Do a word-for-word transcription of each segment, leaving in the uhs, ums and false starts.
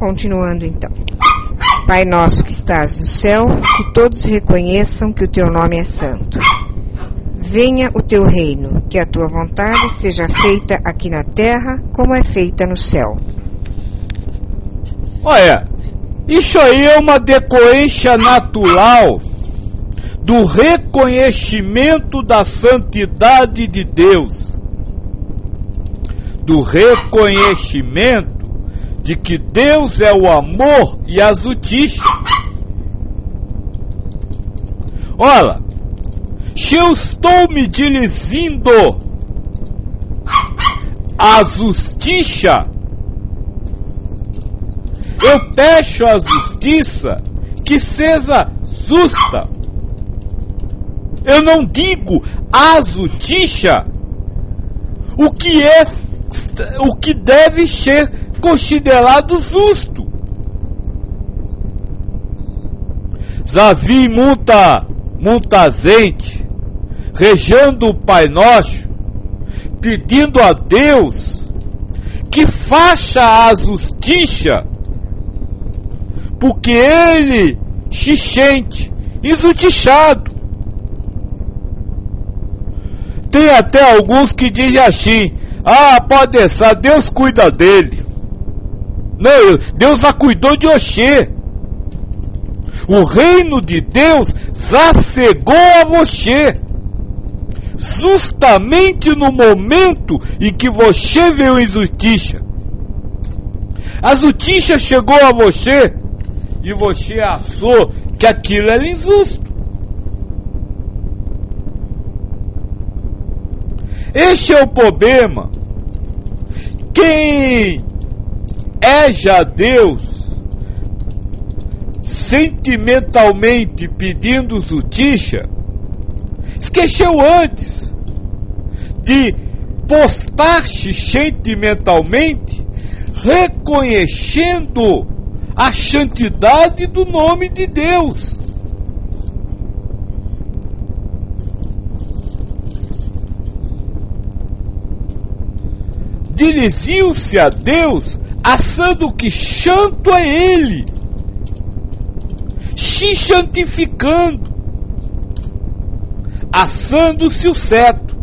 Continuando então. Pai nosso que estás no céu, que todos reconheçam que o teu nome é santo. Venha o teu reino, que a tua vontade seja feita aqui na terra, como é feita no céu. Olha, isso aí é uma decorrência natural do reconhecimento da santidade de Deus, do reconhecimento de que Deus é o amor e a justiça. Olha, se eu estou me dirigindo à justiça, eu peço a justiça que seja justa. Eu não digo a justiça o que é, o que deve ser considerado justo. Já vi muita, muita gente rezando o Pai Nosso, pedindo a Deus que faça a justiça, porque ele se sente injustiçado. Tem até alguns que dizem assim: ah, pode deixar, Deus cuida dele. Não, Deus já cuidou de você. O reino de Deus já chegou a você, justamente no momento em que você veio injustiça. A justiça chegou a você e você achou que aquilo era injusto. Esse é o problema. Quem é já Deus, sentimentalmente pedindo justiça, esqueceu antes de postar-se sentimentalmente, reconhecendo a santidade do nome de Deus. Dirigiu-se a Deus achando que santo é Ele, se santificando, assando-se o certo.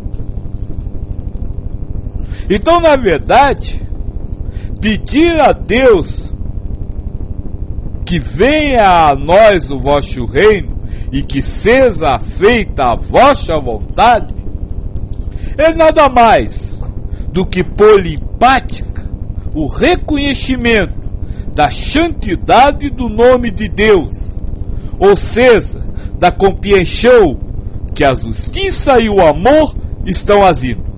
Então, na verdade, pedir a Deus que venha a nós o vosso reino e que seja feita a vossa vontade é nada mais do que pôr em prática o reconhecimento da santidade do nome de Deus, ou seja, da compreensão que a justiça e o amor estão agindo.